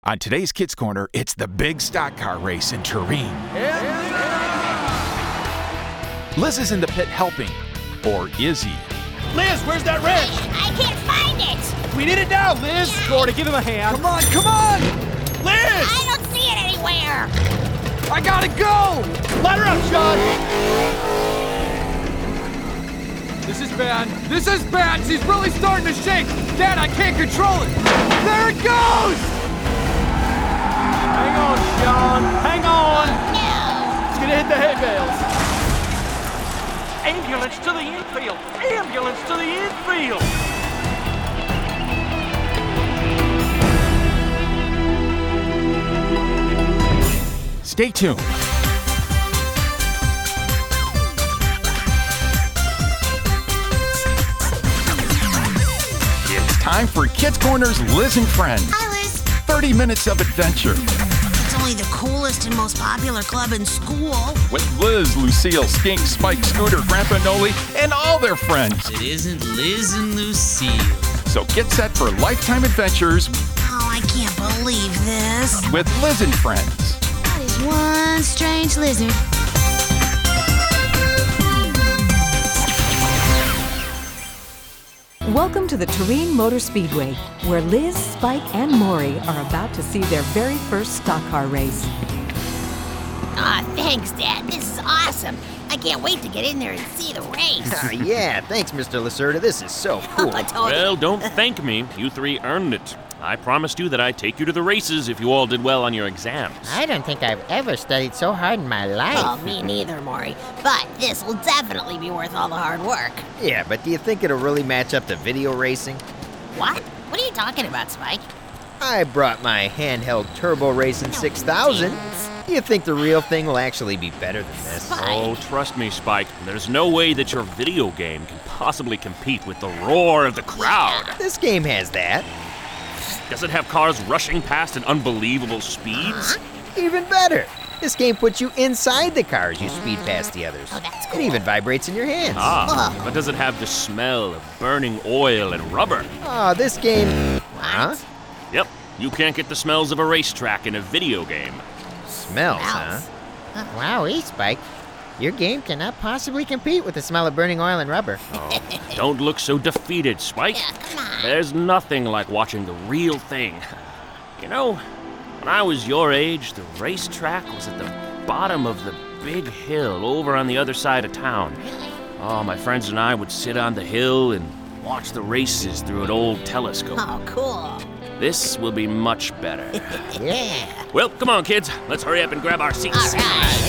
On today's Kids Corner, it's the big stock car race in Turin. Liz is in the pit helping, or is he? Liz, where's that wrench? I can't find it! We need it now, Liz! Gordy, give him a hand. Come on! Liz! I don't see it anywhere! I gotta go! Let her up, John! This is bad! She's really starting to shake! Dad, I can't control it! There it goes! Hang on, Sean. Hang on! No! It's gonna hit the hay bales. Ambulance to the infield! Ambulance to the infield! Stay tuned. It's time for Kids Corner's Liz and Friends. Hi, Liz. 30 minutes of adventure. It's only the coolest and most popular club in school. With Liz, Lucille, Skink, Spike, Scooter, Grandpa Noli, and all their friends. It isn't Liz and Lucille. So get set for lifetime adventures Oh, I can't believe this. with Liz and Friends. That is one strange lizard. Welcome to the Turin Motor Speedway, where Liz, Spike, and Maury are about to see their very first stock car race. Thanks, Dad. This is awesome. I can't wait to get in there and see the race. Yeah, thanks, Mr. Lacerda. This is so cool. Totally. Well, don't thank me. You three earned it. I promised you that I'd take you to the races if you all did well on your exams. I don't think I've ever studied so hard in my life. Oh, me neither, Maury. But this will definitely be worth all the hard work. Yeah, but do you think it'll really match up to video racing? What? What are you talking about, Spike? I brought my handheld Turbo Racing 6000. Do you think the real thing will actually be better than this? Spike. Oh, trust me, Spike. There's no way that your video game can possibly compete with the roar of the crowd. This game has that. Does it have cars rushing past at unbelievable speeds? Even better. This game puts you inside the car as you speed past the others. Oh, that's It cool. even vibrates in your hands. But does it have the smell of burning oil and rubber? Oh, this game... Huh? Yep, you can't get the smells of a racetrack in a video game. Smells, huh? Wowee, Spike. Your game cannot possibly compete with the smell of burning oil and rubber. Don't look so defeated, Spike. Yeah, come on. There's nothing like watching the real thing. You know, when I was your age, the racetrack was at the bottom of the big hill over on the other side of town. Oh, my friends and I would sit on the hill and watch the races through an old telescope. Oh, cool. This will be much better. Yeah. Well, come on, kids. Let's hurry up and grab our seats. All right.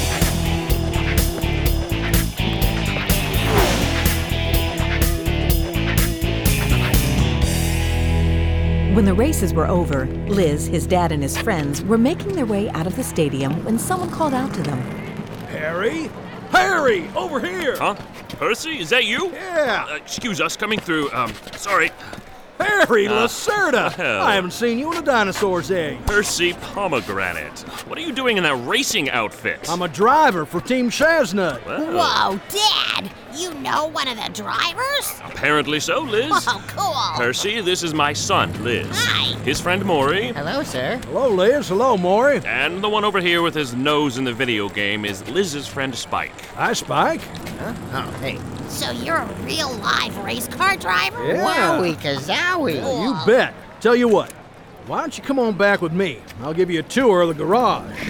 When the races were over, Liz, his dad, and his friends were making their way out of the stadium when someone called out to them. Harry? Harry, over here! Huh? Percy, is that you? Yeah! Excuse us, coming through. Sorry. Harry Lacerda! hell? I haven't seen you in a dinosaur's age. Percy Pomegranate. What are you doing in that racing outfit? I'm a driver for Team Shaznut. Whoa, Dad! You know one of the drivers? Apparently so, Liz. Oh, cool. Percy, this is my son, Liz. Hi. His friend Maury. Hello, sir. Hello, Liz. Hello, Maury. And the one over here with his nose in the video game is Liz's friend Spike. Hi, Spike. Oh, hey. So you're a real live race car driver? Yeah. Wowie kazowie. You bet. Tell you what, why don't you come on back with me? I'll give you a tour of the garage.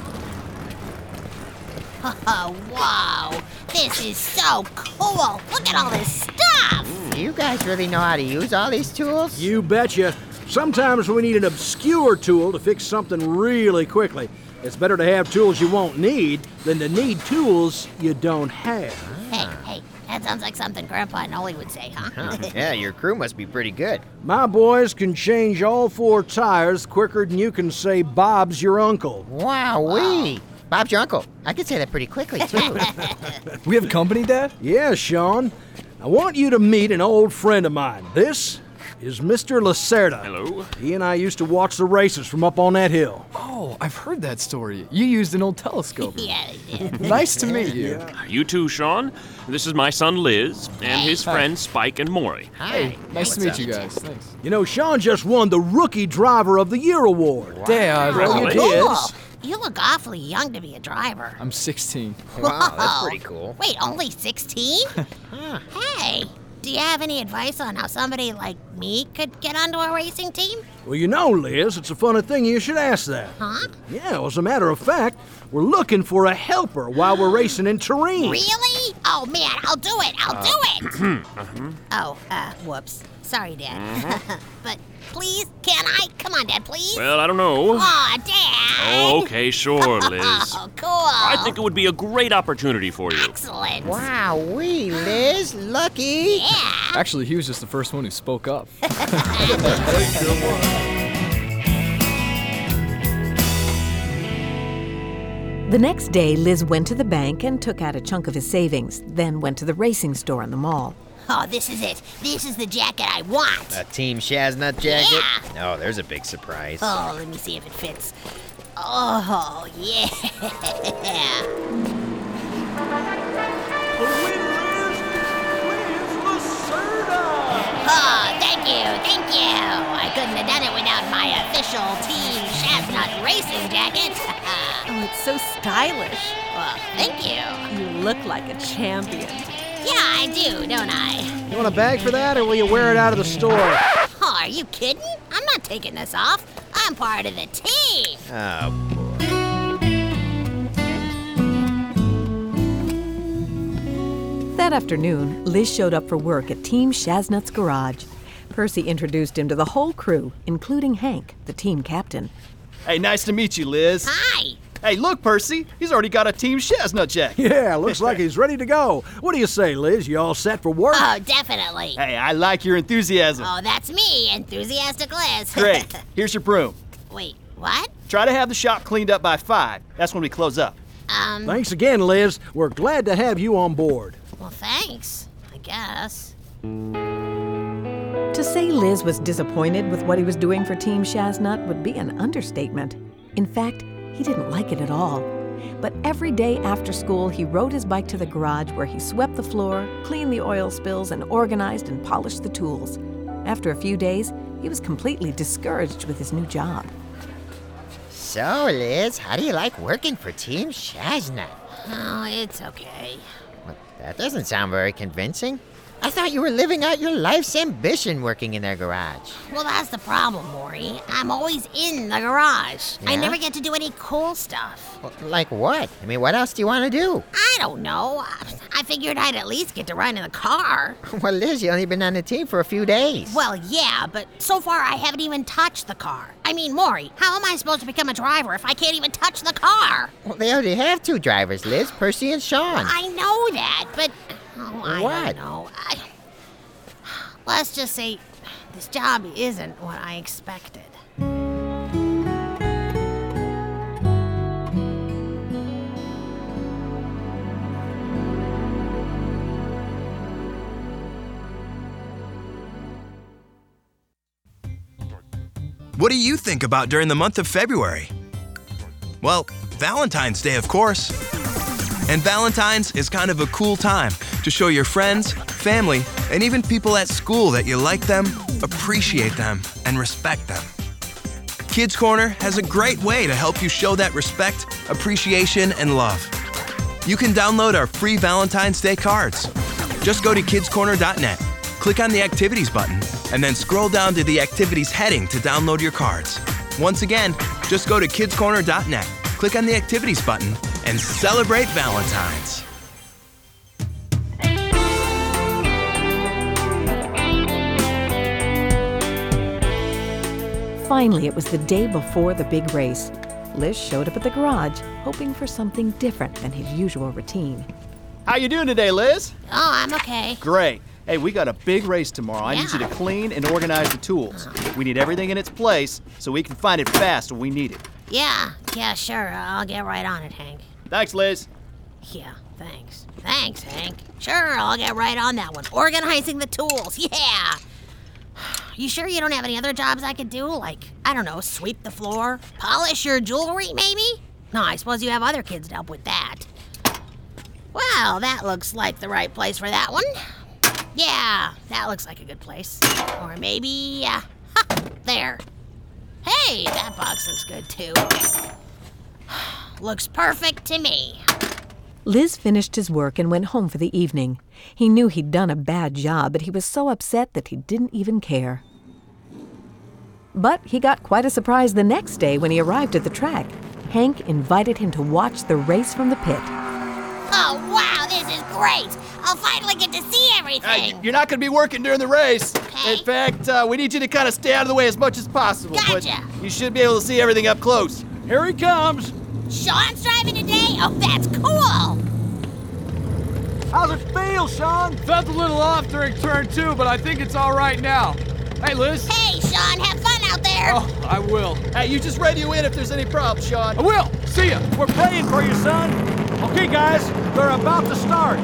Oh, wow. This is so cool. Look at all this stuff. Do you guys really know how to use all these tools? You betcha. Sometimes we need an obscure tool to fix something really quickly. It's better to have tools you won't need than to need tools you don't have. Hey, that sounds like something Grandpa Noli would say, huh? Yeah, your crew must be pretty good. My boys can change all 4 tires quicker than you can say Bob's your uncle. Wowee. Bob's your uncle. I could say that pretty quickly, too. We have company, Dad? Yeah, Sean. I want you to meet an old friend of mine. This is Mr. Lacerda. Hello. He and I used to watch the races from up on that hill. Oh, Oh, I've heard that story. You used an old telescope. Yeah, they did. Nice to meet you. You too, Sean. This is my son Liz and his friends Spike and Maury. Hey, nice to meet you guys. Thanks. You know, Sean just won the Rookie Driver of the Year award. Dad, Well, you Cool. did. You look awfully young to be a driver. I'm 16. Wow, that's Whoa. pretty cool. Wait, only 16? Hey, do you have any advice on how somebody like me could get onto a racing team? Well, you know, Liz, it's a funny thing you should ask that. Huh? Yeah, well, as a matter of fact, we're looking for a helper while we're racing in terrain. Really? Oh, man, I'll do it. I'll do it. Oh, whoops. Sorry, Dad. But please, can I? Come on, Dad, please. Well, I don't know. Aw, Dad. Oh, okay, sure, Liz. Oh, cool. I think it would be a great opportunity for you. Excellent. Wowee, Liz, lucky. Yeah. Actually, he was just the first one who spoke up. The next day, Liz went to the bank and took out a chunk of his savings, then went to the racing store in the mall. Oh, this is it. This is the jacket I want. A Team Shaznut jacket? Yeah. Oh, there's a big surprise. Oh, let me see if it fits. Oh, yeah. The winner is Liz Lacerda. Oh, thank you. I couldn't have done it without my official Team Shaznut racing jacket. Oh, it's so stylish. Well, thank you. You look like a champion. Yeah, I do, don't I? You want a bag for that, or will you wear it out of the store? Oh, are you kidding? I'm not taking this off. I'm part of the team. Oh, That afternoon, Liz showed up for work at Team Shaznut's garage. Percy introduced him to the whole crew, including Hank, the team captain. Hey, nice to meet you, Liz. Hi. Hey, look, Percy. He's already got a Team Shaznut jacket. Yeah, looks like he's ready to go. What do you say, Liz? You all set for work? Oh, definitely. Hey, I like your enthusiasm. Oh, that's me, enthusiastic Liz. Great. Here's your broom. Wait, what? Try to have the shop cleaned up by 5. That's when we close up. Thanks again, Liz. We're glad to have you on board. Well, thanks, I guess. To say Liz was disappointed with what he was doing for Team Shaznut would be an understatement. In fact, he didn't like it at all. But every day after school, he rode his bike to the garage where he swept the floor, cleaned the oil spills, and organized and polished the tools. After a few days, he was completely discouraged with his new job. So, Liz, how do you like working for Team Shaznut? Oh, it's okay. Well, that doesn't sound very convincing. I thought you were living out your life's ambition working in their garage. Well, that's the problem, Maury. I'm always in the garage. I Yeah? never get to do any cool stuff. Well, like what? I mean, what else do you want to do? I don't know. I figured I'd at least get to ride in the car. Well, Liz, you only been on the team for a few days. Well, yeah, but so far I haven't even touched the car. I mean, Maury, how am I supposed to become a driver if I can't even touch the car? Well, they already have 2 drivers, Liz, Percy and Sean. I know that, but I What? don't know. Let's just say this job isn't what I expected. What do you think about during the month of February? Well, Valentine's Day, of course. And Valentine's is kind of a cool time to show your friends, family, and even people at school that you like them, appreciate them, and respect them. Kids Corner has a great way to help you show that respect, appreciation, and love. You can download our free Valentine's Day cards. Just go to kidscorner.net, click on the Activities button, and then scroll down to the Activities heading to download your cards. Once again, just go to kidscorner.net, click on the Activities button, and celebrate Valentine's. Finally, it was the day before the big race. Liz showed up at the garage, hoping for something different than his usual routine. How you doing today, Liz? Oh, I'm okay. Great. Hey, we got a big race tomorrow. I need you to clean and organize the tools. We need everything in its place so we can find it fast when we need it. Yeah, sure. I'll get right on it, Hank. Thanks, Liz. Yeah, thanks. Thanks, Hank. Sure, I'll get right on that one. Organizing the tools, yeah. You sure you don't have any other jobs I could do? Like, I don't know, sweep the floor? Polish your jewelry, maybe? No, I suppose you have other kids to help with that. Well, that looks like the right place for that one. Yeah, that looks like a good place. Or maybe, there. Hey, that box looks good too. Looks perfect to me. Liz finished his work and went home for the evening. He knew he'd done a bad job, but he was so upset that he didn't even care. But he got quite a surprise the next day when he arrived at the track. Hank invited him to watch the race from the pit. Oh, wow, this is great. I'll finally get to see everything. You're not going to be working during the race. Okay. In fact, we need you to kind of stay out of the way as much as possible. Gotcha. But you should be able to see everything up close. Here he comes. Sean's driving today? Oh, that's cool. How's it feel, Sean? Felt a little off during turn 2, but I think it's all right now. Hey, Liz. Hey, Sean, have fun out there. Oh, I will. Hey, you just radio in if there's any problems, Sean. I will. See ya. We're praying for you, son. Okay, guys, they're about to start.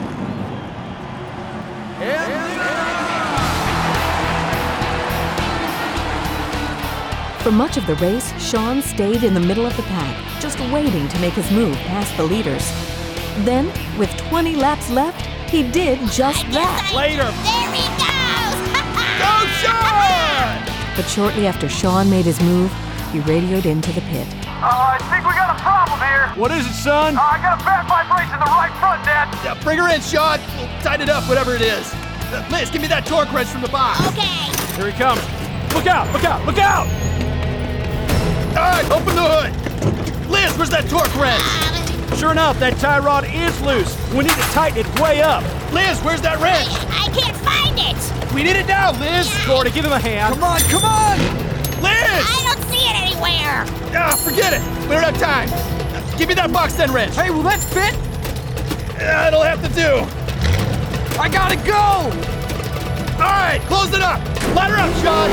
For much of the race, Sean stayed in the middle of the pack, just waiting to make his move past the leaders. Then, with 20 laps left, he did just that. Later. There he goes. Go, Sean! But shortly after Sean made his move, he radioed into the pit. I think we got a problem here. What is it, son? I got a bad vibration in the right front, Dad. Yeah, bring her in, Sean. We'll tighten it up, whatever it is. Liz, give me that torque wrench from the box. Okay. Here he comes. Look out, look out, look out! All right, open the hood. Liz, where's that torque wrench? Sure enough, that tie rod is loose. We need to tighten it way up. Liz, where's that wrench? I can't find it. We need it now, Liz. Gordy, give him a hand. Come on, come on. Liz! I don't see it anywhere. Ah, forget it. We don't have time. Give me that box then, wrench. Hey, will that fit? It'll have to do. I gotta go! All right, close it up. Let her up, Sean.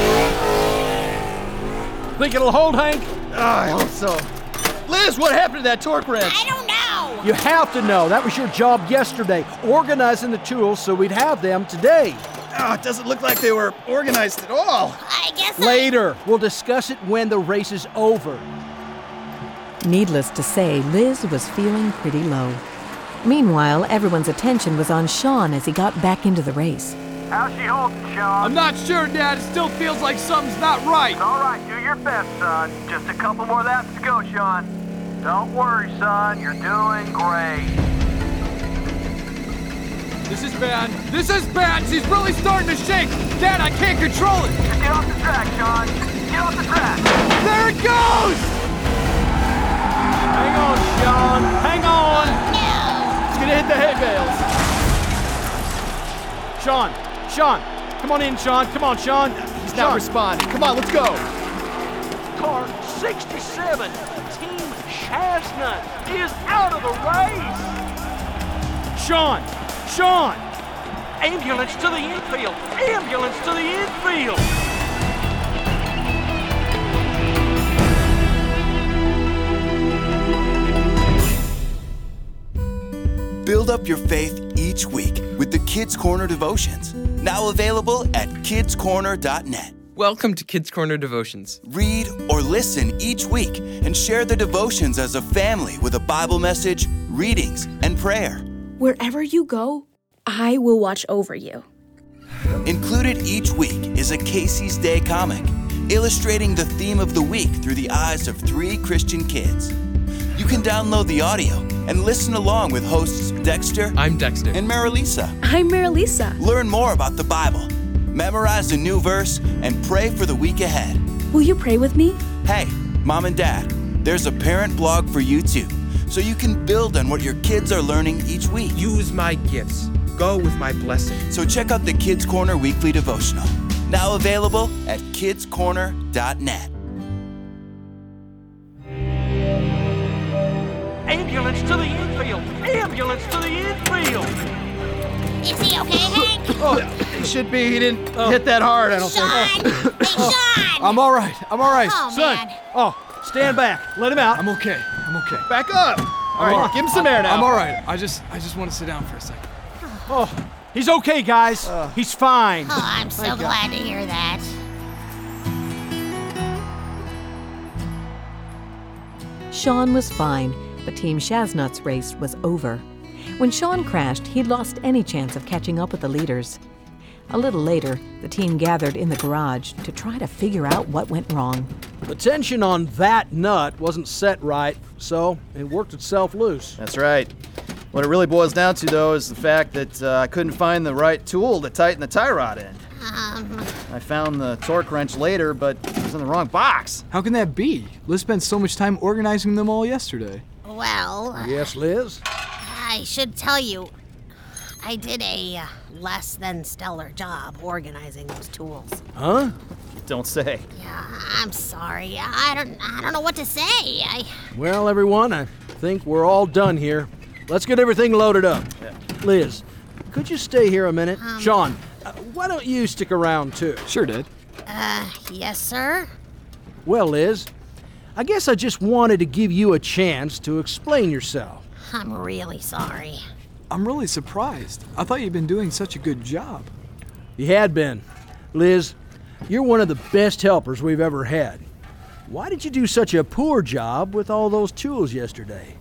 Think it'll hold, Hank? I hope so. Liz, what happened to that torque wrench? I don't know. You have to know. That was your job yesterday, organizing the tools so we'd have them today. Oh, it doesn't look like they were organized at all. I guess Later. We'll discuss it when the race is over. Needless to say, Liz was feeling pretty low. Meanwhile, everyone's attention was on Sean as he got back into the race. How's she holding, Sean? I'm not sure, Dad. It still feels like something's not right. All right, do your best, son. Just a couple more laps to go, Sean. Don't worry, son. You're doing great. This is bad. This is bad. She's really starting to shake. Dad, I can't control it. Just get off the track, Sean. Get off the track. There it goes! Hang on, Sean. Hang on. It's gonna hit the hay bales. Sean, come on in, Sean. Come on, Sean. He's not responding. Come on, let's go. Car 67, Team Chestnut, is out of the race. Sean! Ambulance to the infield! Ambulance to the infield! Build up your faith each week with the Kids Corner Devotions, now available at kidscorner.net. Welcome to Kids Corner Devotions. Read or listen each week and share the devotions as a family with a Bible message, readings, and prayer. Wherever you go, I will watch over you. Included each week is a Casey's Day comic, illustrating the theme of the week through the eyes of 3 Christian kids. You can download the audio and listen along with hosts Dexter. I'm Dexter. And Marilisa. I'm Marilisa. Learn more about the Bible, memorize a new verse, and pray for the week ahead. Will you pray with me? Hey, Mom and Dad, there's a parent blog for you too, so you can build on what your kids are learning each week. Use my gifts. Go with my blessing. So check out the Kids Corner Weekly Devotional, now available at kidscorner.net. Ambulance to the infield! Ambulance to the infield! Is he okay, Hank? Oh, he should be. He didn't hit that hard, I don't Sean! think. Hey, Sean! I'm all right. Oh, Son. man. Oh, stand back. Let him out. I'm okay. Back up. All right, give him some air now. I'm all right. I just want to sit down for a second. Oh, He's okay, guys. He's fine. Oh, I'm so glad to hear that. Sean was fine, but Team Shaznut's race was over. When Sean crashed, he'd lost any chance of catching up with the leaders. A little later, the team gathered in the garage to try to figure out what went wrong. The tension on that nut wasn't set right, so it worked itself loose. That's right. What it really boils down to, though, is the fact that I couldn't find the right tool to tighten the tie rod in. I found the torque wrench later, but it was in the wrong box. How can that be? Liz spent so much time organizing them all yesterday. Well, Yes, Liz? I should tell you, I did a less than stellar job organizing those tools. Huh? Don't say. Yeah, I'm sorry. I don't know what to say. Well, everyone, I think we're all done here. Let's get everything loaded up. Liz, could you stay here a minute? Sean, why don't you stick around too? Sure, Dad. Yes, sir? Well, Liz, I guess I just wanted to give you a chance to explain yourself. I'm really sorry. I'm really surprised. I thought you'd been doing such a good job. You had been. Liz, you're one of the best helpers we've ever had. Why did you do such a poor job with all those tools yesterday?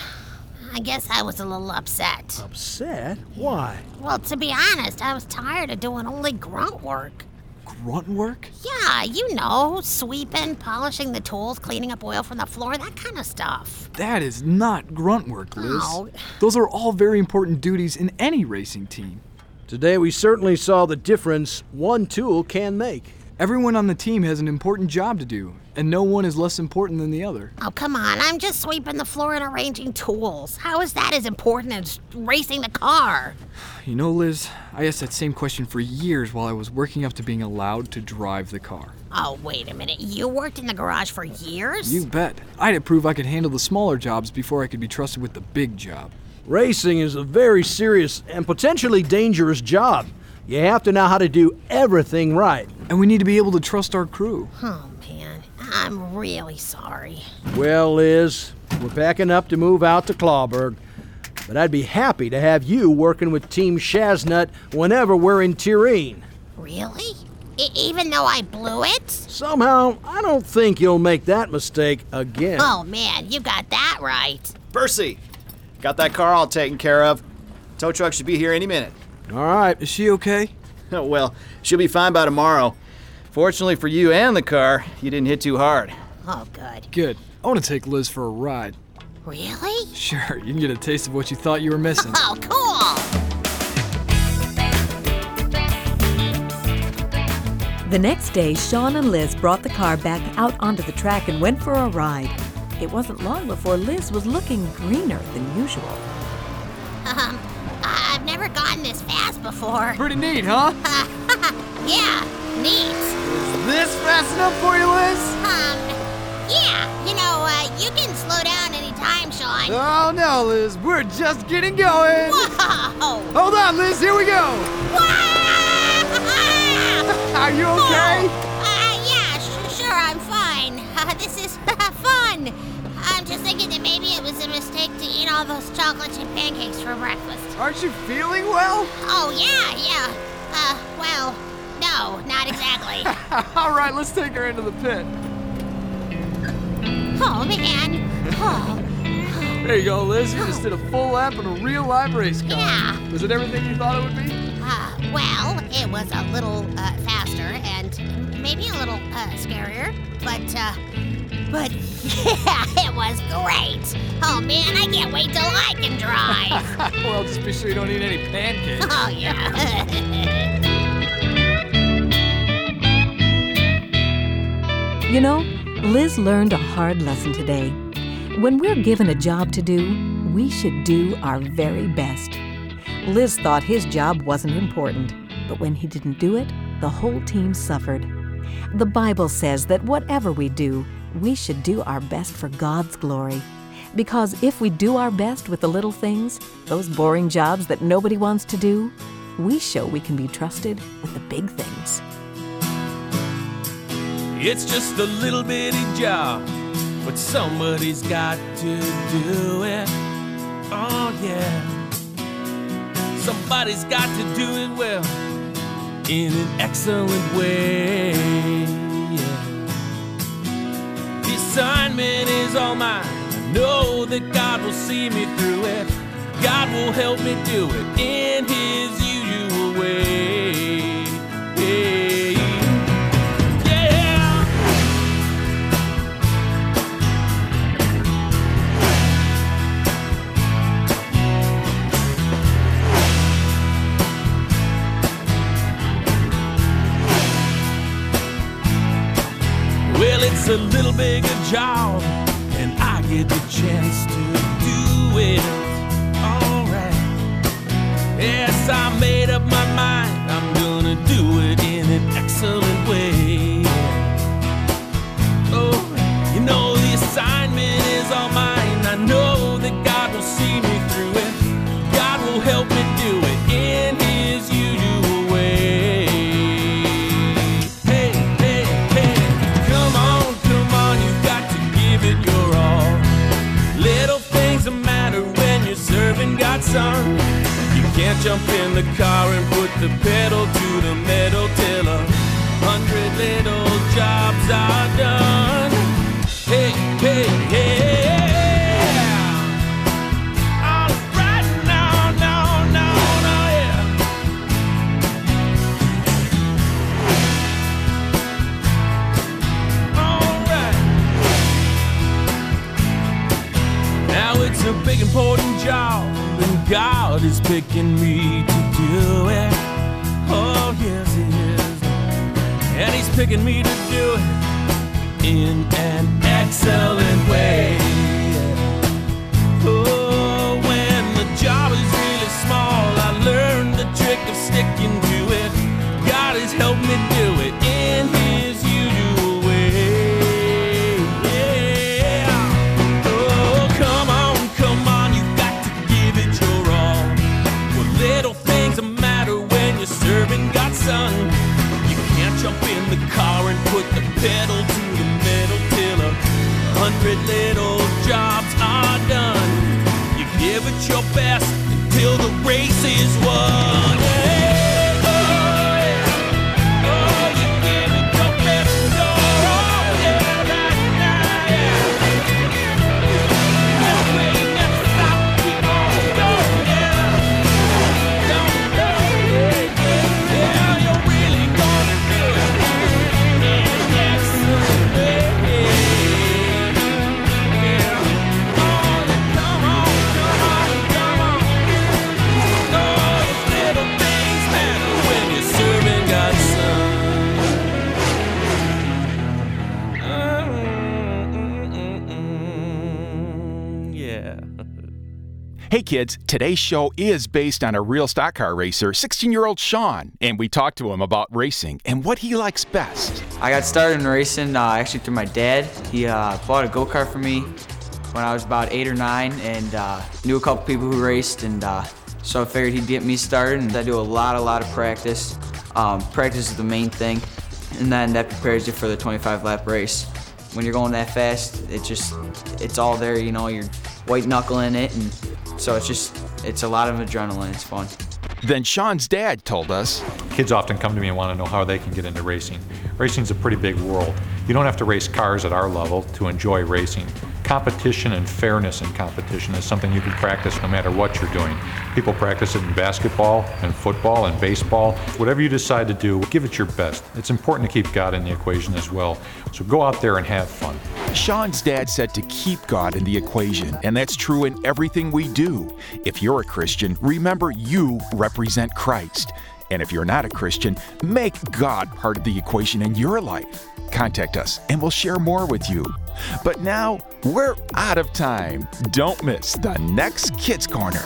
I guess I was a little upset. Upset? Why? Well, to be honest, I was tired of doing only grunt work. Grunt work? Yeah, you know, sweeping, polishing the tools, cleaning up oil from the floor, that kind of stuff. That is not grunt work, Liz. Oh. Those are all very important duties in any racing team. Today we certainly saw the difference one tool can make. Everyone on the team has an important job to do, and no one is less important than the other. Oh, come on, I'm just sweeping the floor and arranging tools. How is that as important as racing the car? You know, Liz, I asked that same question for years while I was working up to being allowed to drive the car. Oh, wait a minute. You worked in the garage for years? You bet. I had to prove I could handle the smaller jobs before I could be trusted with the big job. Racing is a very serious and potentially dangerous job. You have to know how to do everything right. And we need to be able to trust our crew. Oh, man. I'm really sorry. Well, Liz, we're packing up to move out to Clawburg. But I'd be happy to have you working with Team Shaznut whenever we're in Tyrrhene. Really? Even though I blew it? Somehow, I don't think you'll make that mistake again. Oh, man, you got that right. Percy, got that car all taken care of. Tow truck should be here any minute. All right. Is she okay? Oh, well, she'll be fine by tomorrow. Fortunately for you and the car, you didn't hit too hard. Oh, good. Good. I want to take Liz for a ride. Really? Sure, you can get a taste of what you thought you were missing. Oh, cool! The next day, Sean and Liz brought the car back out onto the track and went for a ride. It wasn't long before Liz was looking greener than usual. I've never gotten this fast before. Pretty neat, huh? Yeah, neat. Is this fast enough for you, Liz? Yeah, you know, you can slow down anytime, Sean. Oh no, Liz, we're just getting going. Whoa! Hold on, Liz, here we go. Are you okay? Yeah, sure, I'm fine. This is fun. I'm just thinking that maybe it was a mistake to eat all those chocolate chip pancakes for breakfast. Aren't you feeling well? Oh, yeah. Well, no, not exactly. All right, let's take her into the pit. Oh, man. Oh. There you go, Liz. You just did a full lap in a real live race car. Yeah. Was it everything you thought it would be? Well, it was a little faster and maybe a little scarier, but yeah, it was great. Oh, man, I can't wait till I can drive. Well, just be sure you don't eat any pancakes. Oh, yeah. You know, Liz learned a hard lesson today. When we're given a job to do, we should do our very best. Liz thought his job wasn't important, but when he didn't do it, the whole team suffered. The Bible says that whatever we do, we should do our best for God's glory. Because if we do our best with the little things, those boring jobs that nobody wants to do, we show we can be trusted with the big things. It's just a little bitty job, but somebody's got to do it. Oh yeah. somebody's got to do it well, in an excellent way. Yeah. The assignment is all mine. I know that God will see me through it. God will help me do it in His usual way. Yeah. Well, it's a little bigger job, and I get the chance to do it. Alright. Yes, I made up my mind. I'm gonna do it in an excellent way. Oh, you know the assignment is all mine. I know that God will see me through it. God will help me do it in His usual way. Hey, hey, hey, come on, you've got to give it your all. Little things that matter when you're serving God's Son. You can't jump in the car and put the pedal to the metal till 100 little jobs are done. Hey, hey, hey. All right, no, yeah. All right. Now it's a big important job, and God is picking me to do it. Oh, yes, He is. And He's picking me to do it in an excellent way. Oh, when the job is really small, I learned the trick of sticking to it. God has helped me do it in His usual way. Yeah. Oh, come on, you've got to give it your all. Well, little things that matter when you're serving God's Son. You can't jump in the car and put the pedal to the metal till 100 little jobs are done. You give it your best until the race is won. Hey, oh, yeah. Oh, you give it your best. Oh, yeah, right now, yeah. No way, never stop, keep on going, yeah. Don't go, yeah, you're really gonna do it in an excellent way. Hey kids, today's show is based on a real stock car racer, 16-year-old Sean, and we talked to him about racing and what he likes best. I got started in racing actually through my dad. He bought a go-kart for me when I was about 8 or 9 and knew a couple people who raced, and so I figured he'd get me started, and I do a lot of practice. Practice is the main thing, and then that prepares you for the 25-lap race. When you're going that fast, it's all there, you know, you're white knuckling it, and so it's a lot of adrenaline. It's fun. Then Sean's dad told us, kids often come to me and want to know how they can get into racing. Racing's a pretty big world. You don't have to race cars at our level to enjoy racing. Competition and fairness in competition is something you can practice no matter what you're doing. People practice it in basketball and football and baseball. Whatever you decide to do, give it your best. It's important to keep God in the equation as well. So go out there and have fun. Sean's dad said to keep God in the equation, and that's true in everything we do. If you're a Christian, remember you represent Christ. And if you're not a Christian, make God part of the equation in your life. Contact us and we'll share more with you. But now, we're out of time. Don't miss the next Kids Corner.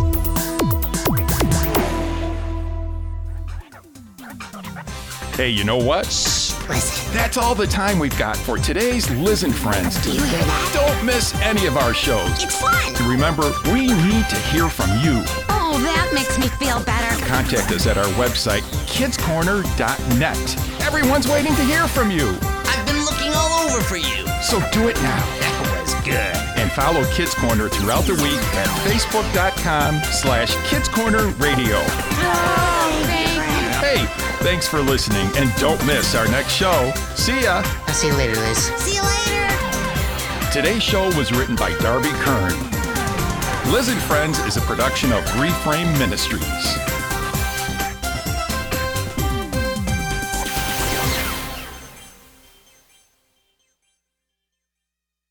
Hey, you know what? That's all the time we've got for today's Liz and Friends. Do you hear that? Don't miss any of our shows. It's fun! Remember, we need to hear from you. Oh, that makes me feel better. Contact us at our website, kidscorner.net. Everyone's waiting to hear from you. I've been looking all over for you. So do it now. That was good. And follow Kids Corner throughout the week at facebook.com/kidscornerradio. Hey, thanks for listening, and don't miss our next show. See ya. I'll see you later, Liz. See you later. Today's show was written by Darby Kern. Liz and Friends is a production of Reframe Ministries.